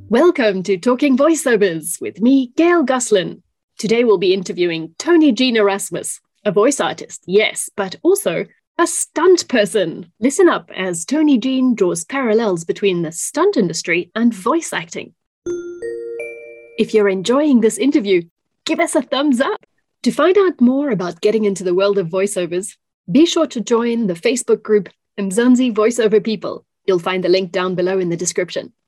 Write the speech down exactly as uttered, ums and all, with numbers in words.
Welcome to Talking Voiceovers with me, Gail Goslin. Today we'll be interviewing Tony Jean Erasmus, a voice artist, yes, but also a stunt person. Listen up as Tony Jean draws parallels between the stunt industry and voice acting. If you're enjoying this interview, give us a thumbs up. To find out more about getting into the world of voiceovers, be sure to join the Facebook group Mzansi Voiceover People. You'll find the link down below in the description.